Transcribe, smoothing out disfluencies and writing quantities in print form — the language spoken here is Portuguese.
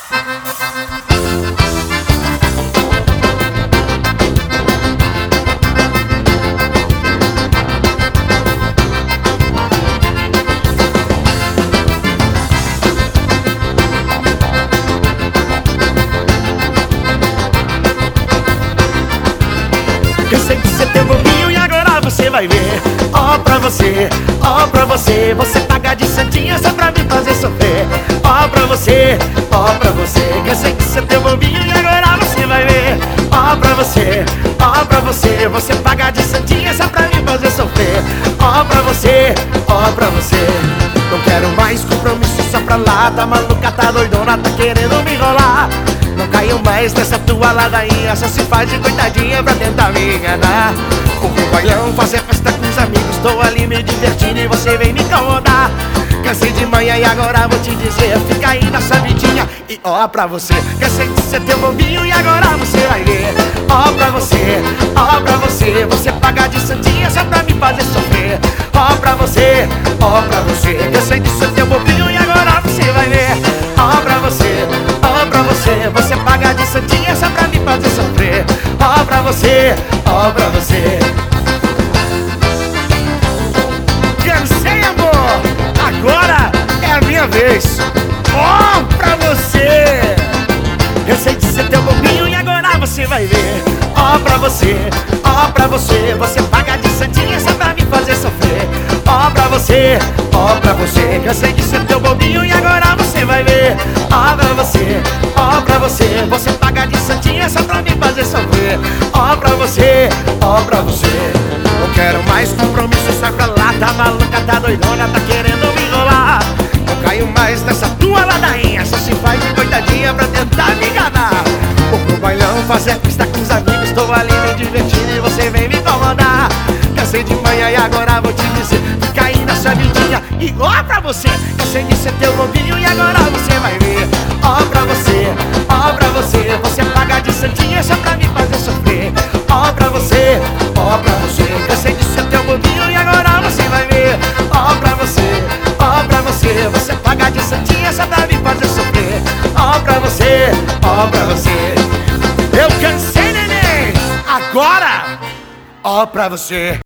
Cansei de ser teu bobinho e agora você vai ver. Ó pra você, você paga de santinha só pra me fazer sofrer. Ó pra você, cansei de ser teu bobinho e agora você vai ver. Ó pra você, você paga de santinha só pra me fazer sofrer. Ó pra você, não quero mais compromisso, só pra lá. Tá maluca, tá doidona, tá querendo me enrolar. Não caio mais nessa tua ladainha, só se faz de coitadinha pra tentar me enganar. Vou pro bailão, fazer festa com os amigos, tô ali me divertindo e você vem me incomodar. Cansei de manhã e agora vou te dizer, fica aí na sua vidinha e ó pra você. Cansei de ser teu bobinho e agora você vai ver. Ó pra você, você paga de santinha só pra me fazer sofrer. Ó pra você, cansei de ser teu bobinho e agora você vai ver. Ó pra você, você paga de santinha só pra me fazer sofrer. Ó pra você, cansei, amor, agora é a minha vez. Ó pra você. Cansei de ser teu bobinho e agora você vai ver. Ó pra você, você paga de santinha só pra me fazer sofrer. Ó pra você, cansei de ser teu bobinho e agora você vai ver. Ó pra você, você paga de santinha só pra me fazer sofrer. Ó pra você, não quero mais compromisso, sai pra lá. Tá maluca, tá doidona, tá querendo me enrolar. Não caio mais nessa tua ladainha, só se faz de coitadinha pra tentar me enganar. Vou pro bailão, fazer festa com os amigos, tô ali me divertindo e você vem me incomodar. Cansei de manhã e agora vou te dizer, fica aí na sua vidinha e ó pra você. Cansei de ser teu bobinho e agora você vai ver. Ó pra você, você paga de santinha só pra me fazer sofrer. Ó pra você, cansei de ser teu bobinho e agora você vai ver. Ó pra você, você paga de santinha só pra me fazer sofrer. Ó pra você, eu cansei, neném, agora ó pra você.